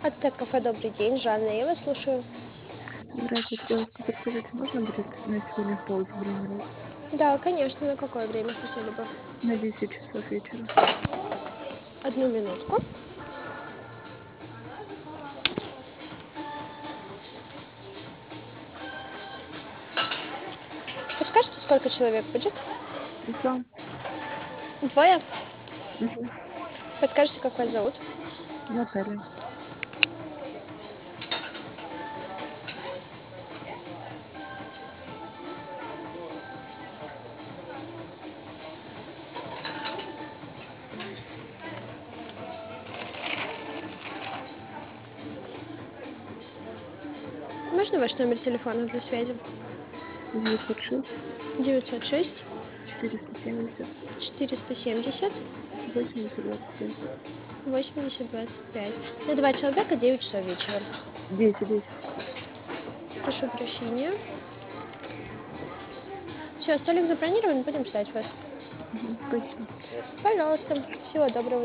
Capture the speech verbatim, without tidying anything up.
Аттек кафе, добрый день. Жанна, я вас слушаю. Здравствуйте, девушка. Подскажите, можно будет на сегодня стол забронировать? Да, конечно, на какое время хотели бы? На десять часов вечера. Одну минутку. Подскажите, сколько человек будет? Два. Двое? Мгм. Подскажите, как вас зовут? Наталья. Можно ваш номер телефона для связи? девятьсот шесть девятьсот шесть четыреста семьдесят четыреста семьдесят восемьдесят двадцать пять. восемьдесят двадцать пять. На два человека девять часов вечера. Десять, десять. Прошу прощения. Все, столик забронирован, будем ждать вас. Мгм. Спасибо. Пожалуйста. Всего доброго.